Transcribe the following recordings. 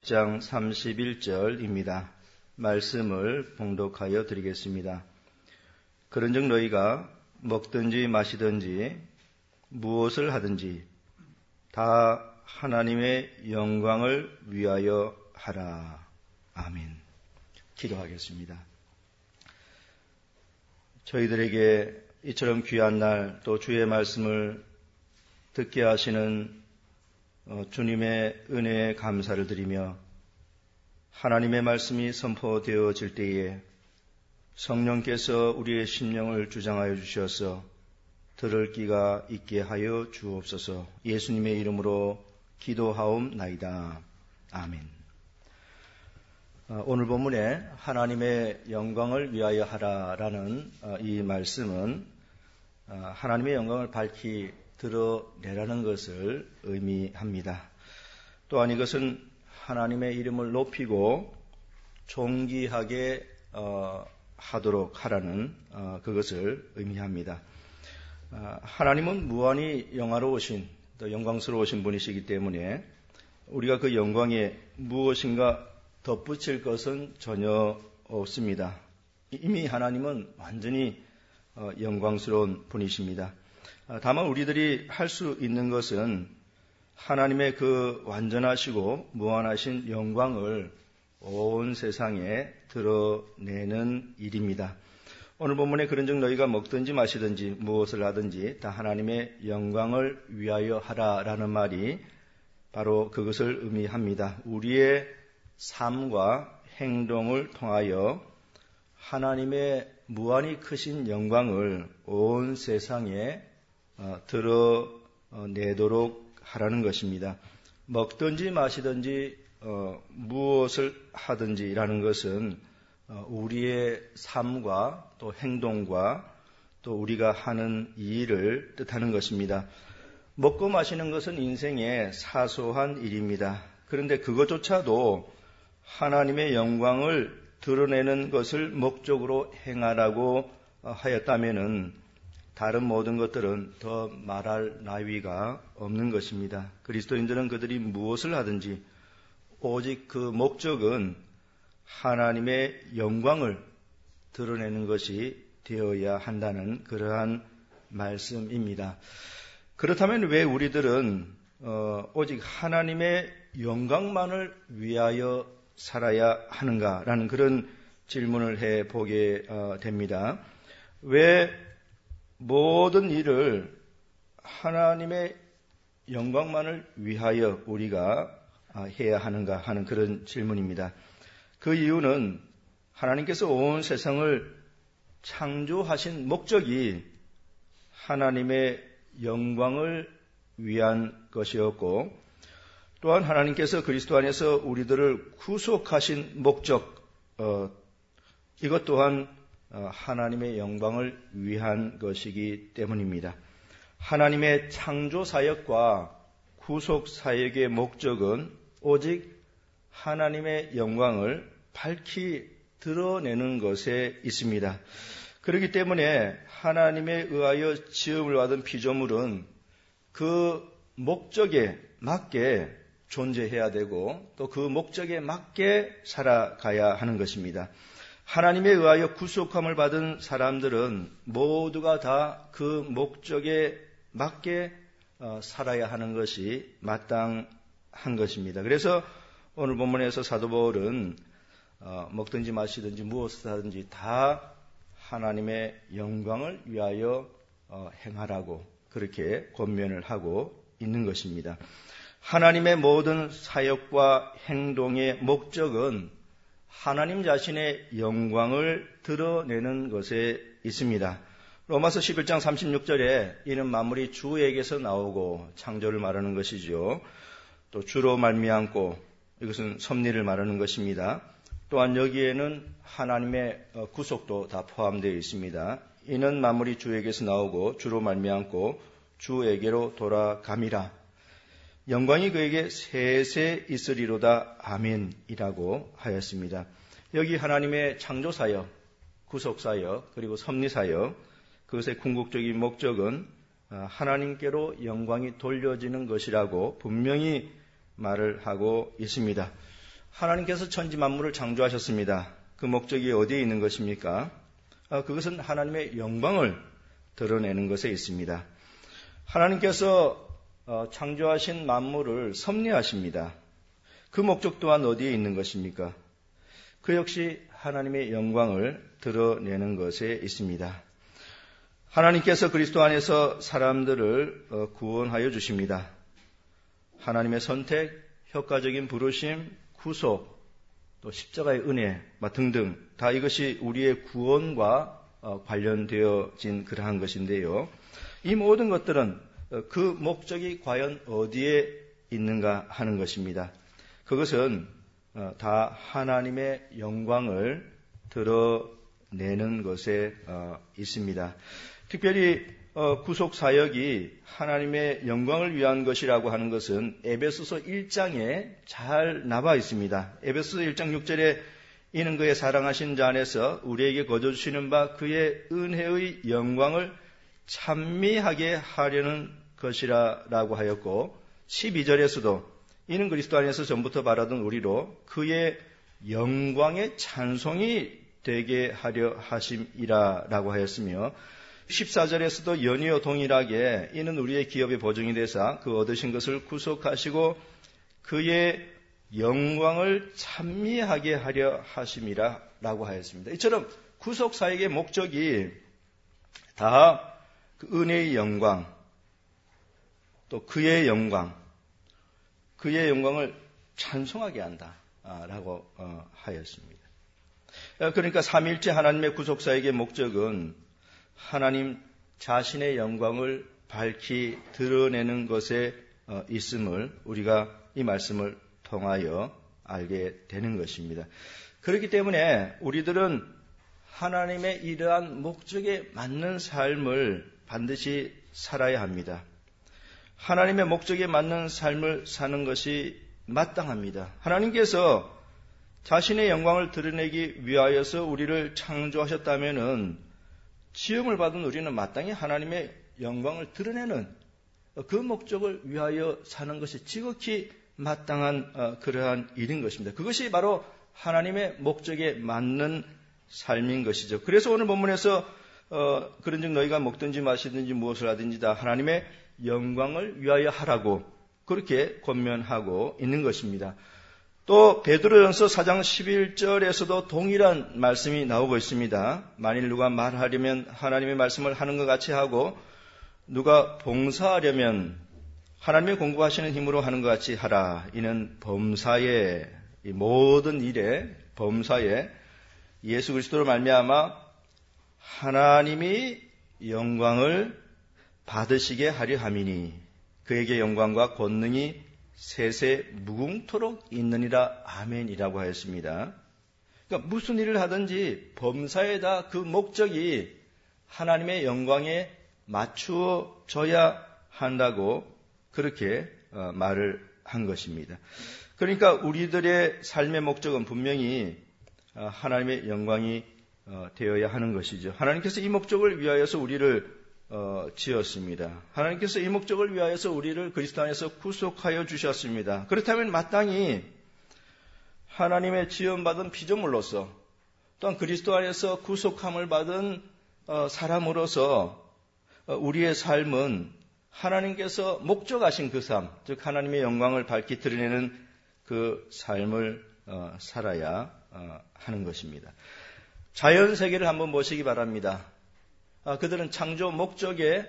장 31절입니다. 말씀을 봉독하여 드리겠습니다. 그런즉 너희가 먹든지 마시든지 무엇을 하든지 다 하나님의 영광을 위하여 하라. 아멘. 기도하겠습니다. 저희들에게 이처럼 귀한 날 또 주의 말씀을 듣게 하시는 주님의 은혜에 감사를 드리며 하나님의 말씀이 선포되어질 때에 성령께서 우리의 심령을 주장하여 주셔서 들을 귀가 있게 하여 주옵소서. 예수님의 이름으로 기도하옵나이다. 아멘. 오늘 본문에 하나님의 영광을 위하여 하라라는 이 말씀은 하나님의 영광을 밝히 드러내라는 것을 의미합니다. 또한 이것은 하나님의 이름을 높이고 존귀하게 하도록 하라는 그것을 의미합니다. 하나님은 무한히 영화로우신 또 영광스러우신 분이시기 때문에 우리가 그 영광에 무엇인가 덧붙일 것은 전혀 없습니다. 이미 하나님은 완전히 영광스러운 분이십니다. 다만 우리들이 할 수 있는 것은 하나님의 그 완전하시고 무한하신 영광을 온 세상에 드러내는 일입니다. 오늘 본문에 그런즉 너희가 먹든지 마시든지 무엇을 하든지 다 하나님의 영광을 위하여 하라라는 말이 바로 그것을 의미합니다. 우리의 삶과 행동을 통하여 하나님의 무한히 크신 영광을 온 세상에 드러내도록 하라는 것입니다. 먹든지 마시든지 무엇을 하든지라는 것은 우리의 삶과 또 행동과 또 우리가 하는 일을 뜻하는 것입니다. 먹고 마시는 것은 인생의 사소한 일입니다. 그런데 그것조차도 하나님의 영광을 드러내는 것을 목적으로 행하라고 하였다면은 다른 모든 것들은 더 말할 나위가 없는 것입니다. 그리스도인들은 그들이 무엇을 하든지 오직 그 목적은 하나님의 영광을 드러내는 것이 되어야 한다는 그러한 말씀입니다. 그렇다면 왜 우리들은 오직 하나님의 영광만을 위하여 살아야 하는가라는 그런 질문을 해보게 됩니다. 왜 모든 일을 하나님의 영광만을 위하여 우리가 해야 하는가 하는 그런 질문입니다. 그 이유는 하나님께서 온 세상을 창조하신 목적이 하나님의 영광을 위한 것이었고 또한 하나님께서 그리스도 안에서 우리들을 구속하신 목적 이것 또한 하나님의 영광을 위한 것이기 때문입니다. 하나님의 창조 사역과 구속 사역의 목적은 오직 하나님의 영광을 밝히 드러내는 것에 있습니다. 그렇기 때문에 하나님에 의하여 지음을 받은 피조물은 그 목적에 맞게 존재해야 되고 또 그 목적에 맞게 살아가야 하는 것입니다. 하나님에 의하여 구속함을 받은 사람들은 모두가 다 그 목적에 맞게 살아야 하는 것이 마땅한 것입니다. 그래서 오늘 본문에서 사도 바울은 먹든지 마시든지 무엇을 하든지 다 하나님의 영광을 위하여 행하라고 그렇게 권면을 하고 있는 것입니다. 하나님의 모든 사역과 행동의 목적은 하나님 자신의 영광을 드러내는 것에 있습니다. 로마서 11장 36절에 이는 만물이 주에게서 나오고 창조를 말하는 것이죠. 또 주로 말미암고 이것은 섭리를 말하는 것입니다. 또한 여기에는 하나님의 구속도 다 포함되어 있습니다. 이는 만물이 주에게서 나오고 주로 말미암고 주에게로 돌아감이라. 영광이 그에게 세세 있으리로다. 아멘이라고 하였습니다. 여기 하나님의 창조사역, 구속사역, 그리고 섭리사역, 그것의 궁극적인 목적은 하나님께로 영광이 돌려지는 것이라고 분명히 말을 하고 있습니다. 하나님께서 천지 만물을 창조하셨습니다. 그 목적이 어디에 있는 것입니까? 그것은 하나님의 영광을 드러내는 것에 있습니다. 하나님께서 창조하신 만물을 섭리하십니다. 그 목적 또한 어디에 있는 것입니까? 그 역시 하나님의 영광을 드러내는 것에 있습니다. 하나님께서 그리스도 안에서 사람들을 구원하여 주십니다. 하나님의 선택, 효과적인 부르심, 구속, 또 십자가의 은혜 등등 다 이것이 우리의 구원과 관련되어진 그러한 것인데요. 이 모든 것들은 그 목적이 과연 어디에 있는가 하는 것입니다. 그것은 다 하나님의 영광을 드러내는 것에 있습니다. 특별히 구속 사역이 하나님의 영광을 위한 것이라고 하는 것은 에베소서 1장에 잘 나와 있습니다. 에베소서 1장 6절에 이는 그의 사랑하신 자 안에서 우리에게 거저주시는 바 그의 은혜의 영광을 찬미하게 하려는 것이라고 하였고 12절에서도 이는 그리스도 안에서 전부터 바라던 우리로 그의 영광의 찬송이 되게 하려 하심이라고 하였으며 14절에서도 연이어 동일하게 이는 우리의 기업의 보증이 되사 그 얻으신 것을 구속하시고 그의 영광을 찬미하게 하려 하심이라고 하였습니다. 이처럼 구속 사역의 목적이 다 그 은혜의 영광, 또 그의 영광, 그의 영광을 찬송하게 한다라고 하였습니다. 그러니까 삼위일체 하나님의 구속 사역의 목적은 하나님 자신의 영광을 밝히 드러내는 것에 있음을 우리가 이 말씀을 통하여 알게 되는 것입니다. 그렇기 때문에 우리들은 하나님의 이러한 목적에 맞는 삶을 반드시 살아야 합니다. 하나님의 목적에 맞는 삶을 사는 것이 마땅합니다. 하나님께서 자신의 영광을 드러내기 위하여서 우리를 창조하셨다면은 지음을 받은 우리는 마땅히 하나님의 영광을 드러내는 그 목적을 위하여 사는 것이 지극히 마땅한 그러한 일인 것입니다. 그것이 바로 하나님의 목적에 맞는 삶인 것이죠. 그래서 오늘 본문에서 그런즉 너희가 먹든지 마시든지 무엇을 하든지 다 하나님의 영광을 위하여 하라고 그렇게 권면하고 있는 것입니다. 또 베드로전서 4장 11절에서도 동일한 말씀이 나오고 있습니다. 만일 누가 말하려면 하나님의 말씀을 하는 것 같이 하고 누가 봉사하려면 하나님의 공급하시는 힘으로 하는 것 같이 하라. 이는 범사에 이 모든 일에 범사에 예수 그리스도로 말미암아 하나님이 영광을 받으시게 하려 함이니 그에게 영광과 권능이 세세 무궁토록 있느니라 아멘이라고 하였습니다. 그러니까 무슨 일을 하든지 범사에다 그 목적이 하나님의 영광에 맞추어져야 한다고 그렇게 말을 한 것입니다. 그러니까 우리들의 삶의 목적은 분명히 하나님의 영광이 되어야 하는 것이죠. 하나님께서 이 목적을 위하여서 우리를 지었습니다. 하나님께서 이 목적을 위하여서 우리를 그리스도 안에서 구속하여 주셨습니다. 그렇다면 마땅히 하나님의 지음받은 피조물로서 또한 그리스도 안에서 구속함을 받은 사람으로서 우리의 삶은 하나님께서 목적하신 그 삶, 즉 하나님의 영광을 밝히 드러내는 그 삶을 살아야 하는 것입니다. 자연 세계를 한번 보시기 바랍니다. 그들은 창조 목적에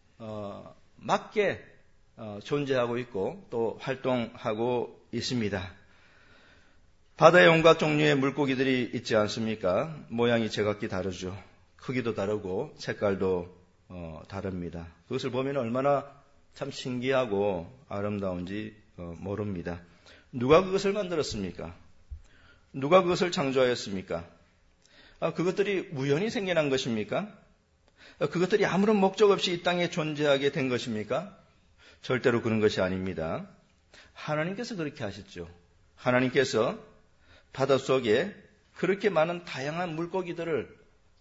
맞게 존재하고 있고 또 활동하고 있습니다. 바다에 온갖 종류의 물고기들이 있지 않습니까? 모양이 제각기 다르죠. 크기도 다르고 색깔도 다릅니다. 그것을 보면 얼마나 참 신기하고 아름다운지 모릅니다. 누가 그것을 만들었습니까? 누가 그것을 창조하였습니까? 그것들이 우연히 생겨난 것입니까? 그것들이 아무런 목적 없이 이 땅에 존재하게 된 것입니까? 절대로 그런 것이 아닙니다. 하나님께서 그렇게 하셨죠. 하나님께서 바닷속에 그렇게 많은 다양한 물고기들을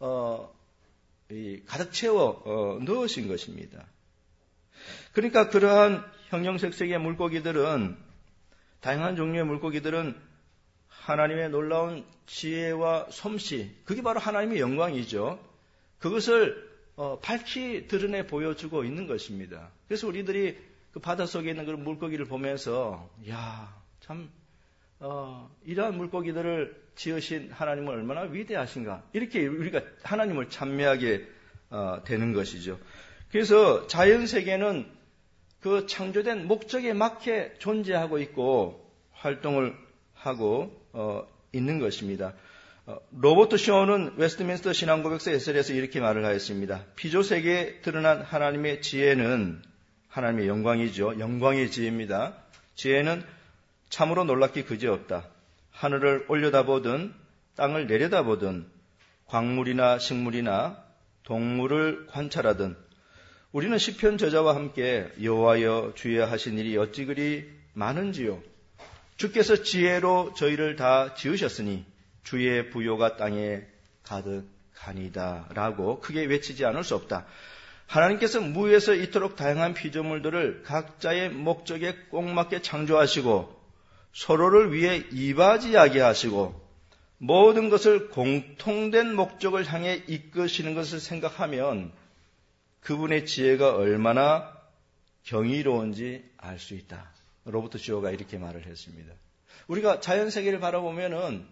가득 채워 넣으신 것입니다. 그러니까 그러한 형형색색의 물고기들은, 다양한 종류의 물고기들은 하나님의 놀라운 지혜와 솜씨, 그게 바로 하나님의 영광이죠. 그것을 밝히 드러내 보여주고 있는 것입니다. 그래서 우리들이 그 바닷속에 있는 그런 물고기를 보면서 참 이러한 물고기들을 지으신 하나님은 얼마나 위대하신가, 이렇게 우리가 하나님을 찬미하게 되는 것이죠. 그래서 자연세계는 그 창조된 목적에 맞게 존재하고 있고 활동을 하고 있는 것입니다. 로버트 쇼는 웨스트민스터 신앙고백서 해설에서 이렇게 말을 하였습니다. 피조세계에 드러난 하나님의 지혜는 하나님의 영광이죠. 영광의 지혜입니다. 지혜는 참으로 놀랍기 그지없다. 하늘을 올려다보든 땅을 내려다보든 광물이나 식물이나 동물을 관찰하든 우리는 시편 저자와 함께 여호와여 주여 하신 일이 어찌 그리 많은지요. 주께서 지혜로 저희를 다 지으셨으니 주의 부요가 땅에 가득하니이다 라고 크게 외치지 않을 수 없다. 하나님께서 무에서 이토록 다양한 피조물들을 각자의 목적에 꼭 맞게 창조하시고 서로를 위해 이바지하게 하시고 모든 것을 공통된 목적을 향해 이끄시는 것을 생각하면 그분의 지혜가 얼마나 경이로운지 알 수 있다. 로버트 쇼가 이렇게 말을 했습니다. 우리가 자연세계를 바라보면은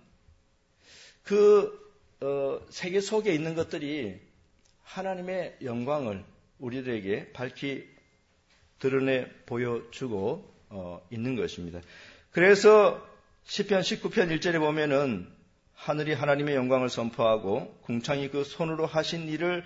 세계 속에 있는 것들이 하나님의 영광을 우리들에게 밝히 드러내 보여주고 있는 것입니다. 그래서 시편 19편 1절에 보면은 하늘이 하나님의 영광을 선포하고 궁창이 그 손으로 하신 일을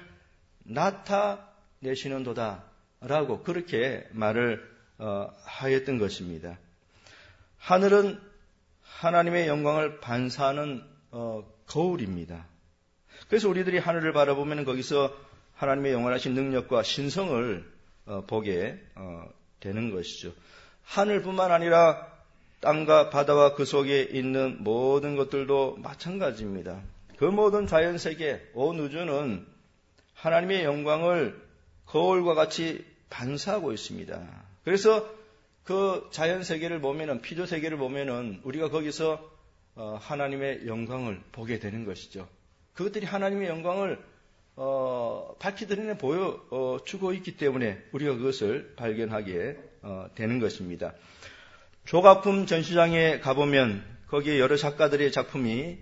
나타내시는도다 라고 그렇게 말을 하였던 것입니다. 하늘은 하나님의 영광을 반사하는 거울입니다. 그래서 우리들이 하늘을 바라보면 거기서 하나님의 영원하신 능력과 신성을 보게 되는 것이죠. 하늘뿐만 아니라 땅과 바다와 그 속에 있는 모든 것들도 마찬가지입니다. 그 모든 자연세계, 온 우주는 하나님의 영광을 거울과 같이 반사하고 있습니다. 그래서 그 자연세계를 보면은, 피조세계를 보면은 우리가 거기서 하나님의 영광을 보게 되는 것이죠. 그것들이 하나님의 영광을 밝히 드러내 보여주고 있기 때문에 우리가 그것을 발견하게 되는 것입니다. 조각품 전시장에 가보면 거기에 여러 작가들의 작품이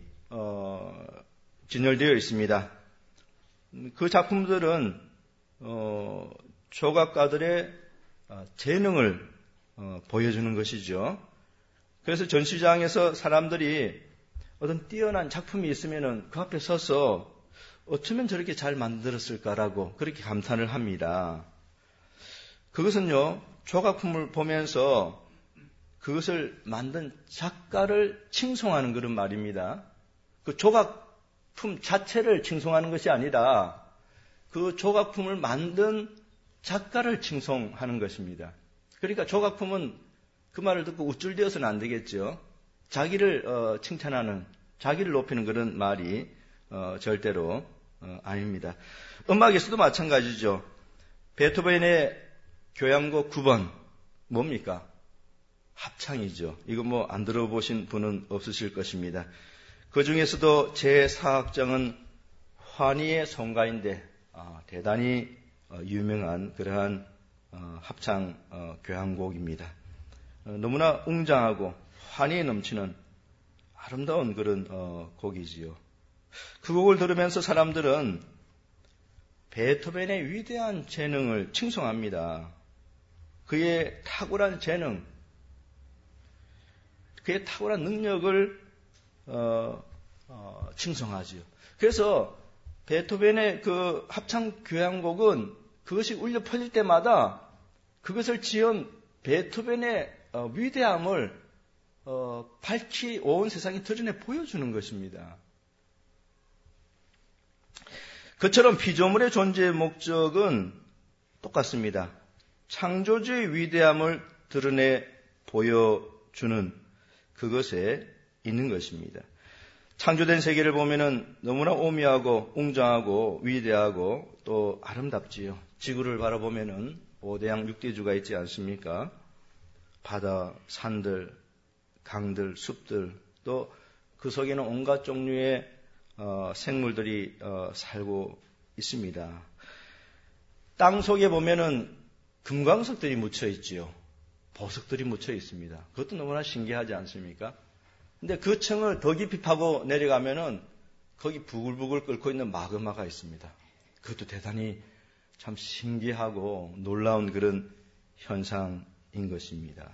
진열되어 있습니다. 그 작품들은 조각가들의 재능을 보여주는 것이죠. 그래서 전시장에서 사람들이 어떤 뛰어난 작품이 있으면 그 앞에 서서 어쩌면 저렇게 잘 만들었을까라고 그렇게 감탄을 합니다. 그것은요, 조각품을 보면서 그것을 만든 작가를 칭송하는 그런 말입니다. 그 조각품 자체를 칭송하는 것이 아니라 그 조각품을 만든 작가를 칭송하는 것입니다. 그러니까 조각품은 그 말을 듣고 우쭐대어서는 안 되겠죠. 자기를 칭찬하는, 자기를 높이는 그런 말이 절대로 아닙니다. 음악에서도 마찬가지죠. 베토벤의 교향곡 9번 뭡니까? 합창이죠. 이거 뭐 안 들어보신 분은 없으실 것입니다. 그 중에서도 제4악장은 환희의 성가인데 대단히 유명한 그러한 합창 교향곡입니다. 너무나 웅장하고 환희에 넘치는 아름다운 그런 곡이지요. 그 곡을 들으면서 사람들은 베토벤의 위대한 재능을 칭송합니다. 그의 탁월한 재능, 그의 탁월한 능력을 칭송하지요. 그래서 베토벤의 그 합창 교향곡은 그것이 울려 퍼질 때마다 그것을 지은 베토벤의 위대함을 밝히 온 세상에 드러내 보여주는 것입니다. 그처럼 피조물의 존재의 목적은 똑같습니다. 창조주의 위대함을 드러내 보여주는 그것에 있는 것입니다. 창조된 세계를 보면은 너무나 오묘하고 웅장하고 위대하고 또 아름답지요. 지구를 바라보면은 5대양 6대주가 있지 않습니까? 바다, 산들, 강들, 숲들, 또 그 속에는 온갖 종류의 생물들이 살고 있습니다. 땅 속에 보면은 금광석들이 묻혀 있지요. 보석들이 묻혀 있습니다. 그것도 너무나 신기하지 않습니까? 근데 그 층을 더 깊이 파고 내려가면은 거기 부글부글 끓고 있는 마그마가 있습니다. 그것도 대단히 참 신기하고 놀라운 그런 현상인 것입니다.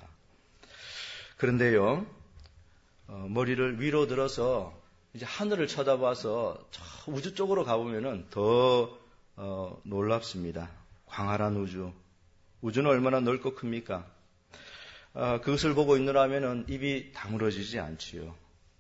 그런데요, 머리를 위로 들어서 이제 하늘을 쳐다봐서 저 우주 쪽으로 가보면은 더 놀랍습니다. 광활한 우주. 우주는 얼마나 넓고 큽니까? 그것을 보고 있느라면은 입이 다물어지지 않지요.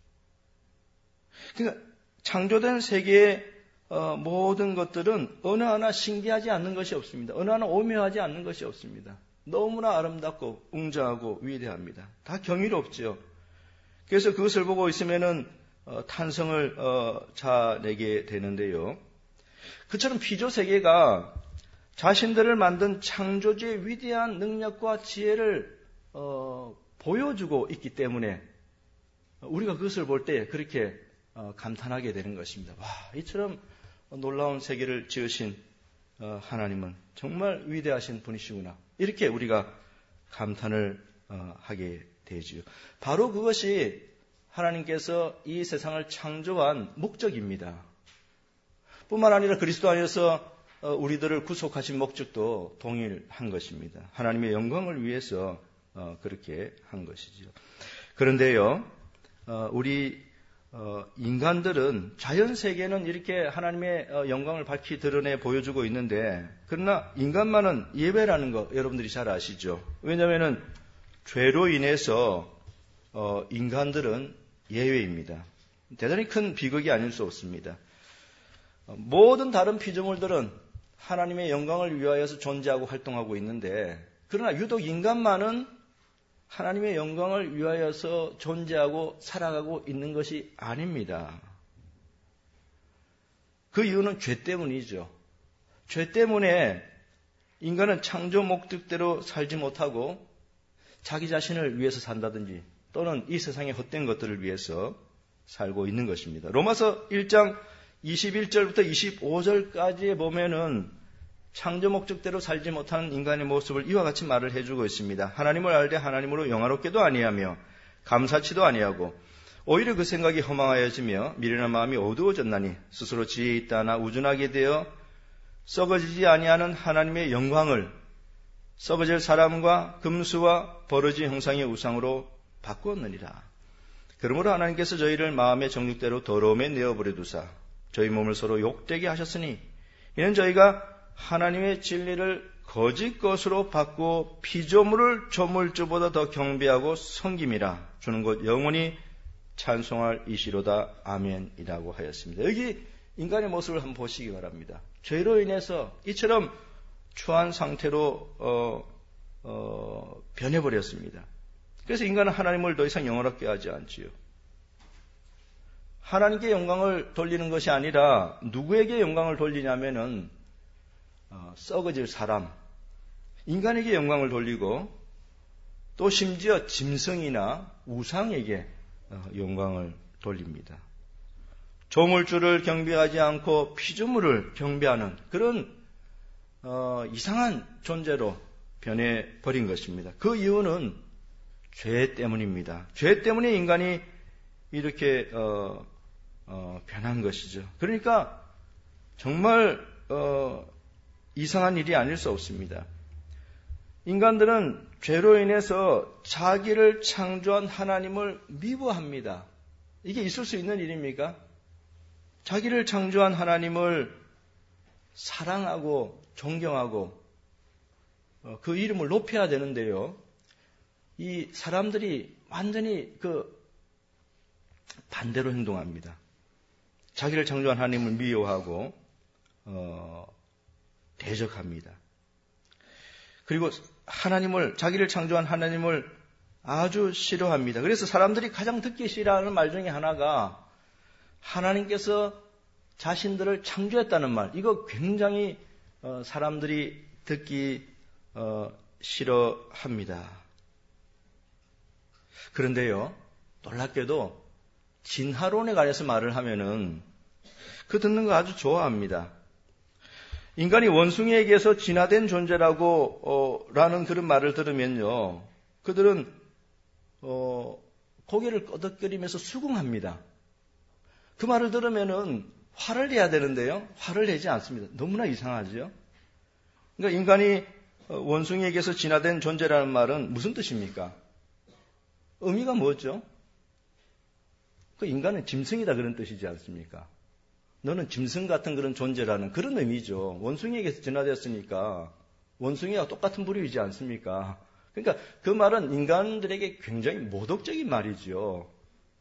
그러니까 창조된 세계의 모든 것들은 어느 하나 신기하지 않는 것이 없습니다. 어느 하나 오묘하지 않는 것이 없습니다. 너무나 아름답고 웅장하고 위대합니다. 다 경이롭지요. 그래서 그것을 보고 있으면은 탄성을 자내게 되는데요. 그처럼 피조 세계가 자신들을 만든 창조주의 위대한 능력과 지혜를 보여주고 있기 때문에 우리가 그것을 볼 때 그렇게 감탄하게 되는 것입니다. 와, 이처럼 놀라운 세계를 지으신 하나님은 정말 위대하신 분이시구나. 이렇게 우리가 감탄을 하게 되지요. 바로 그것이 하나님께서 이 세상을 창조한 목적입니다. 뿐만 아니라 그리스도 안에서 우리들을 구속하신 목적도 동일한 것입니다. 하나님의 영광을 위해서 그렇게 한 것이죠. 그런데요, 우리 인간들은 자연세계는 이렇게 하나님의 영광을 밝히 드러내 보여주고 있는데, 그러나 인간만은 예외라는 거 여러분들이 잘 아시죠? 왜냐하면 죄로 인해서 인간들은 예외입니다. 대단히 큰 비극이 아닐 수 없습니다. 모든 다른 피조물들은 하나님의 영광을 위하여서 존재하고 활동하고 있는데, 그러나 유독 인간만은 하나님의 영광을 위하여서 존재하고 살아가고 있는 것이 아닙니다. 그 이유는 죄 때문이죠. 죄 때문에 인간은 창조 목적대로 살지 못하고 자기 자신을 위해서 산다든지 또는 이 세상의 헛된 것들을 위해서 살고 있는 것입니다. 로마서 1장 21절부터 25절까지에 보면은 창조 목적대로 살지 못하는 인간의 모습을 이와 같이 말을 해주고 있습니다. 하나님을 알되 하나님으로 영화롭게도 아니하며 감사치도 아니하고 오히려 그 생각이 허망하여지며 미련한 마음이 어두워졌나니 스스로 지혜 있다 하나 우둔하게 되어 썩어지지 아니하는 하나님의 영광을 썩어질 사람과 금수와 버러지 형상의 우상으로 바꾸었느니라. 그러므로 하나님께서 저희를 마음의 정욕대로 더러움에 내어버려 두사 저희 몸을 서로 욕되게 하셨으니 이는 저희가 하나님의 진리를 거짓 것으로 바꾸어 피조물을 조물주보다 더 경배하고 섬김이라. 주는 것 영원히 찬송할 이시로다. 아멘이라고 하였습니다. 여기 인간의 모습을 한번 보시기 바랍니다. 죄로 인해서 이처럼 추한 상태로 변해버렸습니다. 그래서 인간은 하나님을 더 이상 영원하게 하지 않지요. 하나님께 영광을 돌리는 것이 아니라 누구에게 영광을 돌리냐면은 썩어질 사람, 인간에게 영광을 돌리고 또 심지어 짐승이나 우상에게 영광을 돌립니다. 조물주를 경배하지 않고 피조물을 경배하는 그런 이상한 존재로 변해버린 것입니다. 그 이유는 죄 때문입니다. 죄 때문에 인간이 이렇게 변한 것이죠. 그러니까 정말 이상한 일이 아닐 수 없습니다. 인간들은 죄로 인해서 자기를 창조한 하나님을 미워합니다. 이게 있을 수 있는 일입니까? 자기를 창조한 하나님을 사랑하고 존경하고 그 이름을 높여야 되는데요. 이 사람들이 완전히 반대로 행동합니다. 자기를 창조한 하나님을 미워하고 대적합니다. 그리고 자기를 창조한 하나님을 아주 싫어합니다. 그래서 사람들이 가장 듣기 싫어하는 말 중에 하나가 하나님께서 자신들을 창조했다는 말. 이거 굉장히 사람들이 듣기 싫어합니다. 그런데요, 놀랍게도 진화론에 관해서 말을 하면은 그 듣는 거 아주 좋아합니다. 인간이 원숭이에게서 진화된 존재라고 라는 그런 말을 들으면요, 그들은 고개를 끄덕거리면서 수긍합니다. 그 말을 들으면은 화를 내야 되는데요, 화를 내지 않습니다. 너무나 이상하죠. 그러니까 인간이 원숭이에게서 진화된 존재라는 말은 무슨 뜻입니까? 의미가 뭐죠? 그 인간은 짐승이다 그런 뜻이지 않습니까? 너는 짐승 같은 그런 존재라는 그런 의미죠. 원숭이에게서 진화됐으니까 원숭이와 똑같은 부류이지 않습니까? 그러니까 그 말은 인간들에게 굉장히 모독적인 말이죠.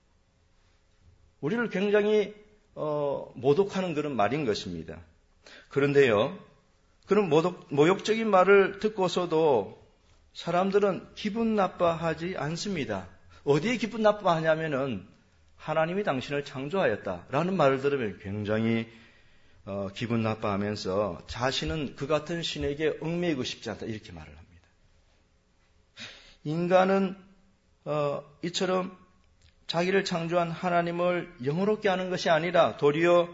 우리를 굉장히 모독하는 그런 말인 것입니다. 그런데요, 그런 모욕적인 말을 듣고서도 사람들은 기분 나빠하지 않습니다. 어디에 기분 나빠하냐면은 하나님이 당신을 창조하였다라는 말을 들으면 굉장히 기분 나빠하면서 자신은 그 같은 신에게 얽매이고 싶지 않다 이렇게 말을 합니다. 인간은 이처럼 자기를 창조한 하나님을 영어롭게 하는 것이 아니라 도리어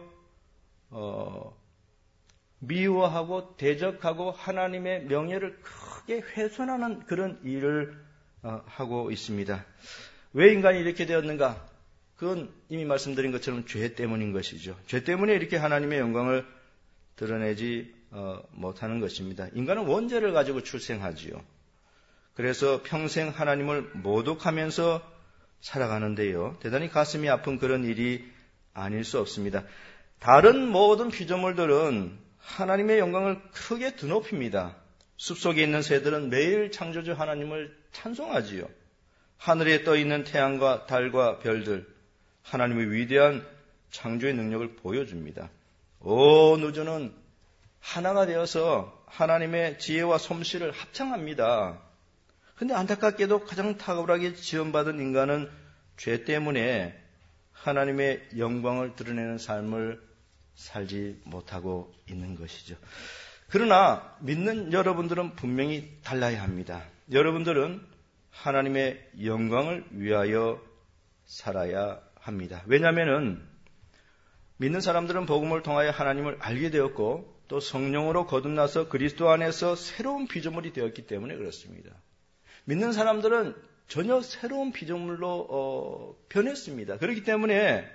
미워하고 대적하고 하나님의 명예를 크게 훼손하는 그런 일을 하고 있습니다. 왜 인간이 이렇게 되었는가? 그건 이미 말씀드린 것처럼 죄 때문인 것이죠. 죄 때문에 이렇게 하나님의 영광을 드러내지 못하는 것입니다. 인간은 원죄를 가지고 출생하지요. 그래서 평생 하나님을 모독하면서 살아가는데요, 대단히 가슴이 아픈 그런 일이 아닐 수 없습니다. 다른 모든 피조물들은 하나님의 영광을 크게 드높입니다. 숲속에 있는 새들은 매일 창조주 하나님을 찬송하지요. 하늘에 떠 있는 태양과 달과 별들, 하나님의 위대한 창조의 능력을 보여줍니다. 온 우주는 하나가 되어서 하나님의 지혜와 솜씨를 합창합니다. 그런데 안타깝게도 가장 탁월하게 지원받은 인간은 죄 때문에 하나님의 영광을 드러내는 삶을 살지 못하고 있는 것이죠. 그러나 믿는 여러분들은 분명히 달라야 합니다. 여러분들은 하나님의 영광을 위하여 살아야 합니다. 왜냐하면 믿는 사람들은 복음을 통하여 하나님을 알게 되었고 또 성령으로 거듭나서 그리스도 안에서 새로운 피조물이 되었기 때문에 그렇습니다. 믿는 사람들은 전혀 새로운 피조물로 변했습니다. 그렇기 때문에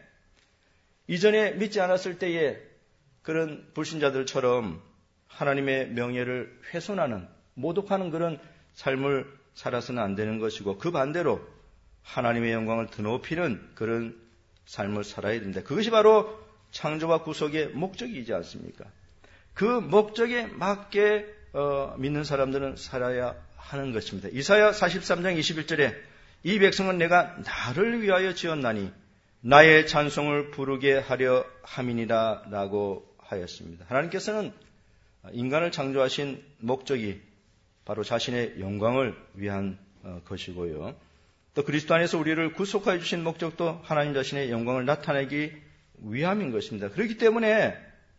이전에 믿지 않았을 때에 그런 불신자들처럼 하나님의 명예를 훼손하는, 모독하는 그런 삶을 살아서는 안 되는 것이고, 그 반대로 하나님의 영광을 드높이는 그런 삶을 살아야 된다. 그것이 바로 창조와 구속의 목적이지 않습니까? 그 목적에 맞게 믿는 사람들은 살아야 하는 것입니다. 이사야 43장 21절에 이 백성은 내가 나를 위하여 지었나니 나의 찬송을 부르게 하려 함이니라 라고 하였습니다. 하나님께서는 인간을 창조하신 목적이 바로 자신의 영광을 위한 것이고요. 또 그리스도 안에서 우리를 구속하여 주신 목적도 하나님 자신의 영광을 나타내기 위함인 것입니다. 그렇기 때문에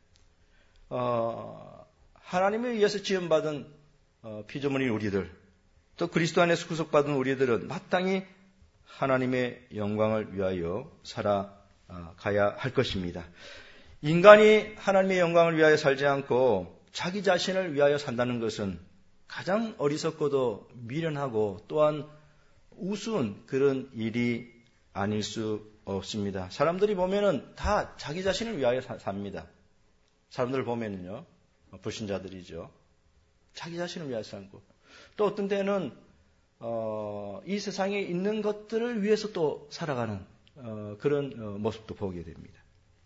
하나님에 의해서 지음받은 피조물인 우리들, 또 그리스도 안에서 구속받은 우리들은 마땅히 하나님의 영광을 위하여 살아가야 할 것입니다. 인간이 하나님의 영광을 위하여 살지 않고 자기 자신을 위하여 산다는 것은 가장 어리석고도 미련하고 또한 우스운 그런 일이 아닐 수 없습니다. 사람들이 보면은 다 자기 자신을 위하여 삽니다. 사람들 보면은요, 불신자들이죠. 자기 자신을 위하여 살고, 또 어떤 때는 이 세상에 있는 것들을 위해서 또 살아가는 그런 모습도 보게 됩니다.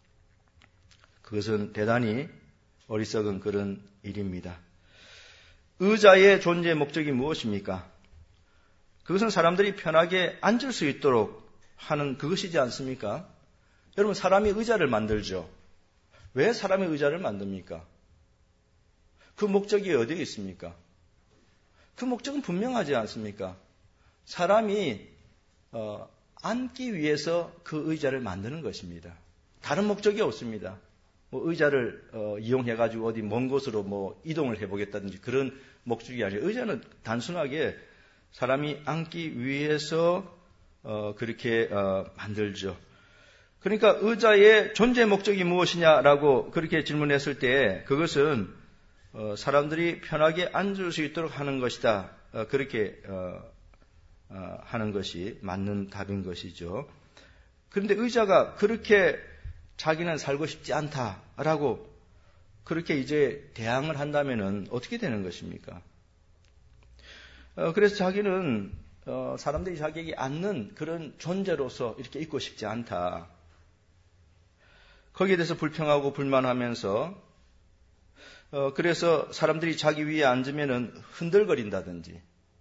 그것은 대단히 어리석은 그런 일입니다. 의자의 존재 목적이 무엇입니까? 그것은 사람들이 편하게 앉을 수 있도록 하는 그것이지 않습니까? 여러분, 사람이 의자를 만들죠. 왜 사람이 의자를 만듭니까? 그 목적이 어디에 있습니까? 그 목적은 분명하지 않습니까? 사람이 앉기 위해서 그 의자를 만드는 것입니다. 다른 목적이 없습니다. 의자를 이용해가지고 어디 먼 곳으로 이동을 해보겠다든지 그런 목적이 아니에요. 의자는 단순하게 사람이 앉기 위해서 그렇게 만들죠. 그러니까 의자의 존재 목적이 무엇이냐라고 그렇게 질문했을 때 그것은 사람들이 편하게 앉을 수 있도록 하는 것이다. 그렇게 하는 것이 맞는 답인 것이죠. 그런데 의자가 그렇게 자기는 살고 싶지 않다라고 그렇게 이제 대항을 한다면은 어떻게 되는 것입니까? 그래서 자기는 사람들이 자기에게 앉는 그런 존재로서 이렇게 있고 싶지 않다. 거기에 대해서 불평하고 불만하면서 그래서 사람들이 자기 위에 앉으면은 흔들거린다든지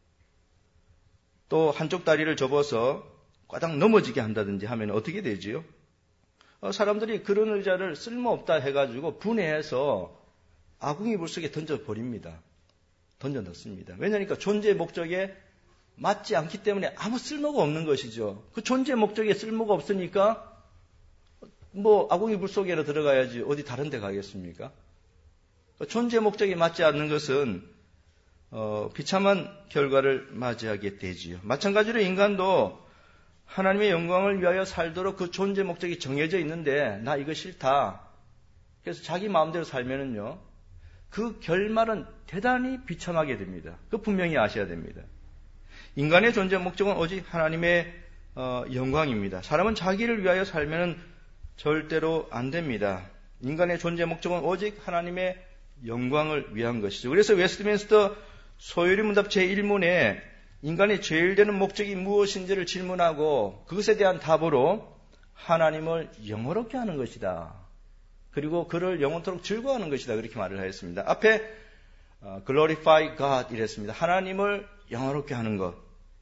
또 한쪽 다리를 접어서 꽈당 넘어지게 한다든지 하면 어떻게 되지요? 사람들이 그런 의자를 쓸모없다 해가지고 분해해서 아궁이 물 속에 던져버립니다. 던져넣습니다. 왜냐니까 존재의 목적에 맞지 않기 때문에 아무 쓸모가 없는 것이죠. 그 존재의 목적에 쓸모가 없으니까 아궁이 물 속에로 들어가야지 어디 다른 데 가겠습니까? 존재 목적에 맞지 않는 것은 비참한 결과를 맞이하게 되지요. 마찬가지로 인간도 하나님의 영광을 위하여 살도록 그 존재 목적이 정해져 있는데 나 이거 싫다. 그래서 자기 마음대로 살면은요. 그 결말은 대단히 비참하게 됩니다. 그 분명히 아셔야 됩니다. 인간의 존재 목적은 오직 하나님의 영광입니다. 사람은 자기를 위하여 살면은 절대로 안 됩니다. 인간의 존재 목적은 오직 하나님의 영광을 위한 것이죠. 그래서 웨스트민스터 소요리 문답 제1문에 인간의 제일 되는 목적이 무엇인지를 질문하고 그것에 대한 답으로 하나님을 영화롭게 하는 것이다. 그리고 그를 영원토록 즐거워하는 것이다. 그렇게 말을 하였습니다. 앞에 glorify God 이랬습니다. 하나님을 영화롭게 하는 것.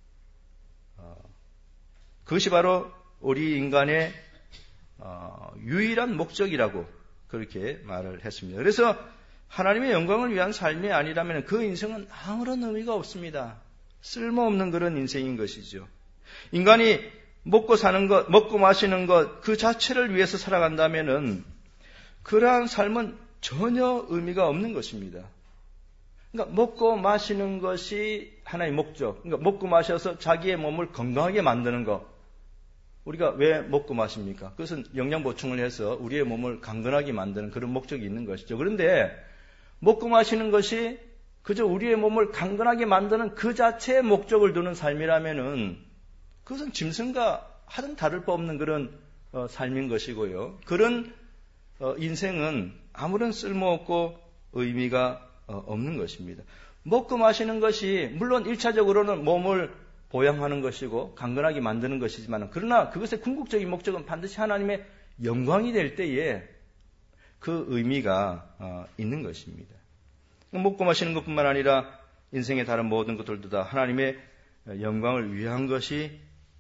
그것이 바로 우리 인간의 유일한 목적이라고 그렇게 말을 했습니다. 그래서 하나님의 영광을 위한 삶이 아니라면 그 인생은 아무런 의미가 없습니다. 쓸모없는 그런 인생인 것이죠. 인간이 먹고 사는 것, 먹고 마시는 것, 그 자체를 위해서 살아간다면은 그러한 삶은 전혀 의미가 없는 것입니다. 그러니까 먹고 마시는 것이 하나의 목적. 그러니까 먹고 마셔서 자기의 몸을 건강하게 만드는 것. 우리가 왜 먹고 마십니까? 그것은 영양 보충을 해서 우리의 몸을 강건하게 만드는 그런 목적이 있는 것이죠. 그런데 먹고 마시는 것이 그저 우리의 몸을 강건하게 만드는 그 자체의 목적을 두는 삶이라면은 그것은 짐승과 하등 다를 바 없는 그런 삶인 것이고요. 그런 인생은 아무런 쓸모없고 의미가 없는 것입니다. 먹고 마시는 것이 물론 1차적으로는 몸을 보양하는 것이고 강건하게 만드는 것이지만 그러나 그것의 궁극적인 목적은 반드시 하나님의 영광이 될 때에 그 의미가 있는 것입니다. 먹고 마시는 것뿐만 아니라 인생의 다른 모든 것들도 다 하나님의 영광을 위한 것이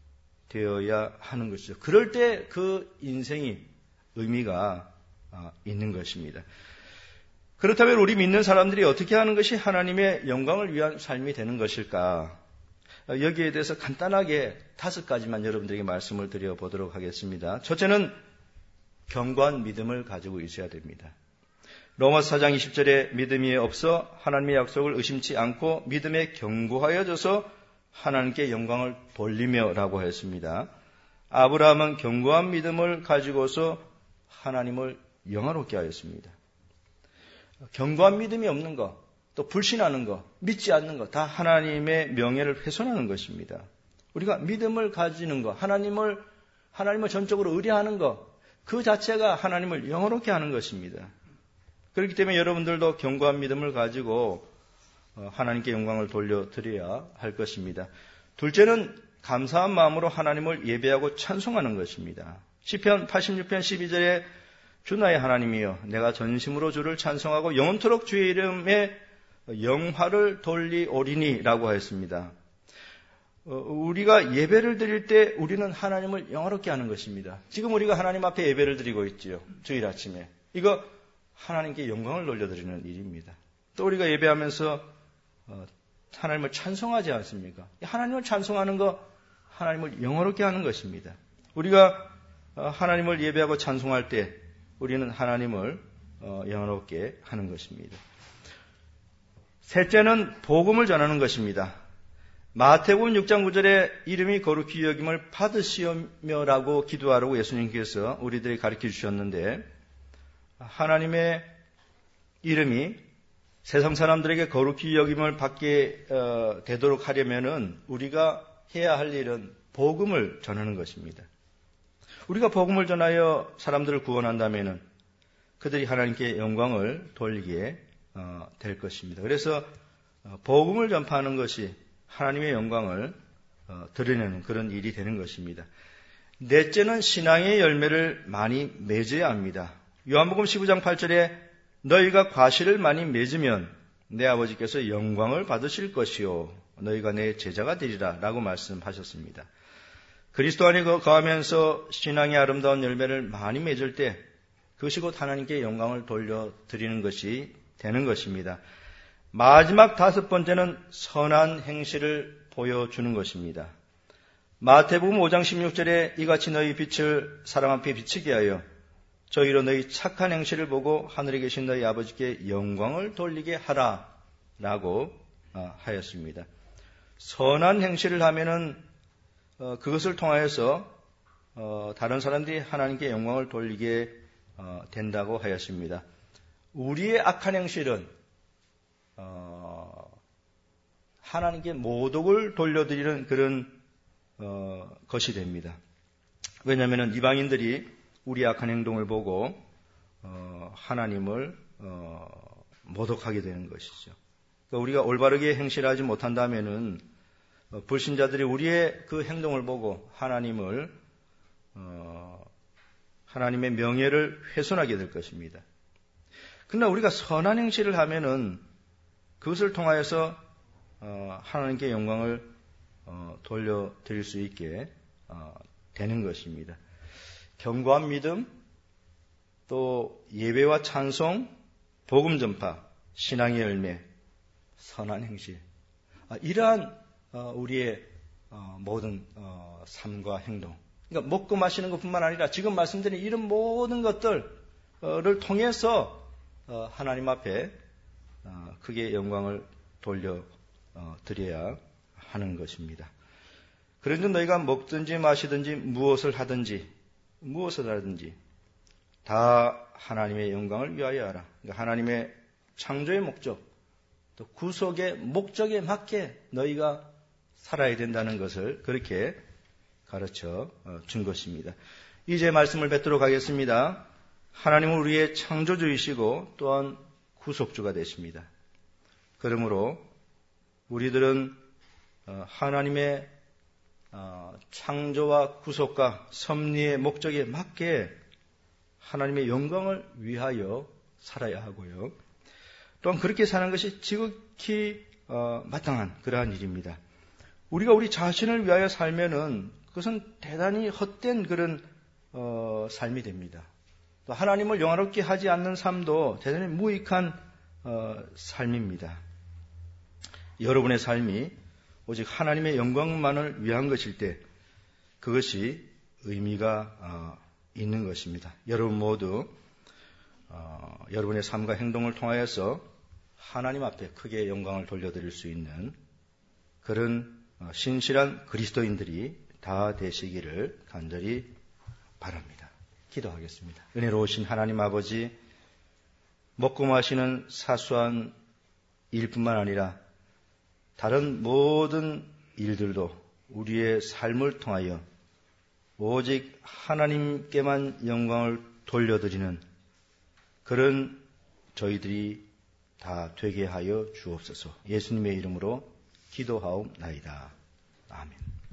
되어야 하는 것이죠. 그럴 때 그 인생이 의미가 있는 것입니다. 그렇다면 우리 믿는 사람들이 어떻게 하는 것이 하나님의 영광을 위한 삶이 되는 것일까? 여기에 대해서 간단하게 5가지만 여러분들에게 말씀을 드려보도록 하겠습니다. 첫째는 견고한 믿음을 가지고 있어야 됩니다. 로마서 4장 20절에 믿음이 없어 하나님의 약속을 의심치 않고 믿음에 견고하여져서 하나님께 영광을 돌리며 라고 했습니다. 아브라함은 견고한 믿음을 가지고서 하나님을 영화롭게 하였습니다. 견고한 믿음이 없는 것, 또 불신하는 것, 믿지 않는 것, 다 하나님의 명예를 훼손하는 것입니다. 우리가 믿음을 가지는 것, 하나님을 전적으로 의뢰하는 것, 그 자체가 하나님을 영화롭게 하는 것입니다. 그렇기 때문에 여러분들도 견고한 믿음을 가지고 하나님께 영광을 돌려드려야 할 것입니다. 둘째는 감사한 마음으로 하나님을 예배하고 찬송하는 것입니다. 시편 86편 12절에 주 나의 하나님이여 내가 전심으로 주를 찬송하고 영원토록 주의 이름에 영화를 돌리오리니 라고 하였습니다. 우리가 예배를 드릴 때 우리는 하나님을 영화롭게 하는 것입니다. 지금 우리가 하나님 앞에 예배를 드리고 있지요. 주일 아침에. 이거 하나님께 영광을 돌려드리는 일입니다. 또 우리가 예배하면서 하나님을 찬송하지 않습니까? 하나님을 찬송하는 거 하나님을 영화롭게 하는 것입니다. 우리가 하나님을 예배하고 찬송할 때 우리는 하나님을 영화롭게 하는 것입니다. 셋째는 복음을 전하는 것입니다. 마태복음 6장 9절에 이름이 거룩히 여김을 받으시오며라고 기도하라고 예수님께서 우리들이 가르쳐 주셨는데, 하나님의 이름이 세상 사람들에게 거룩히 여김을 받게 되도록 하려면은 우리가 해야 할 일은 복음을 전하는 것입니다. 우리가 복음을 전하여 사람들을 구원한다면은 그들이 하나님께 영광을 돌리게 될 것입니다. 그래서 복음을 전파하는 것이 하나님의 영광을 드러내는 그런 일이 되는 것입니다. 넷째는 신앙의 열매를 많이 맺어야 합니다. 요한복음 15장 8절에 너희가 과실을 많이 맺으면 내 아버지께서 영광을 받으실 것이요 너희가 내 제자가 되리라 라고 말씀하셨습니다. 그리스도 안에 거하면서 신앙의 아름다운 열매를 많이 맺을 때 그것이 곧 하나님께 영광을 돌려드리는 것이 되는 것입니다. 마지막 5번째는 선한 행실을 보여주는 것입니다. 마태복음 5장 16절에 이같이 너희 빛을 사람 앞에 비치게 하여 저희로 너희 착한 행실을 보고 하늘에 계신 너희 아버지께 영광을 돌리게 하라 라고 하였습니다. 선한 행실을 하면은 그것을 통하여서 다른 사람들이 하나님께 영광을 돌리게 된다고 하였습니다. 우리의 악한 행실은 하나님께 모독을 돌려드리는 그런 것이 됩니다. 왜냐하면 이방인들이 우리의 악한 행동을 보고 하나님을 모독하게 되는 것이죠. 그러니까 우리가 올바르게 행실하지 못한다면은 불신자들이 우리의 그 행동을 보고 하나님의 명예를 훼손하게 될 것입니다. 그러나 우리가 선한 행실을 하면은 그것을 통하여서 하나님께 영광을 돌려드릴 수 있게 되는 것입니다. 견고한 믿음, 또 예배와 찬송, 복음 전파, 신앙의 열매, 선한 행실, 이러한 우리의 모든 삶과 행동, 그러니까 먹고 마시는 것뿐만 아니라 지금 말씀드린 이런 모든 것들을 통해서 하나님 앞에 크게 영광을 돌려드려야 하는 것입니다. 그런데 너희가 먹든지 마시든지 무엇을 하든지 다 하나님의 영광을 위하여 하라. 그러니까 하나님의 창조의 목적, 또 구속의 목적에 맞게 너희가 살아야 된다는 것을 그렇게 가르쳐 준 것입니다. 이제 말씀을 뱉도록 하겠습니다. 하나님은 우리의 창조주이시고 또한 구속주가 되십니다. 그러므로 우리들은 하나님의 창조와 구속과 섭리의 목적에 맞게 하나님의 영광을 위하여 살아야 하고요. 또한 그렇게 사는 것이 지극히 마땅한 그러한 일입니다. 우리가 우리 자신을 위하여 살면은 그것은 대단히 헛된 그런 삶이 됩니다. 또 하나님을 영화롭게 하지 않는 삶도 대단히 무익한 삶입니다. 여러분의 삶이 오직 하나님의 영광만을 위한 것일 때 그것이 의미가 있는 것입니다. 여러분 모두 여러분의 삶과 행동을 통하여서 하나님 앞에 크게 영광을 돌려드릴 수 있는 그런 신실한 그리스도인들이 다 되시기를 간절히 바랍니다. 기도하겠습니다. 은혜로우신 하나님 아버지, 먹고 마시는 사소한 일뿐만 아니라 다른 모든 일들도 우리의 삶을 통하여 오직 하나님께만 영광을 돌려드리는 그런 저희들이 다 되게 하여 주옵소서. 예수님의 이름으로 기도하옵나이다. 아멘.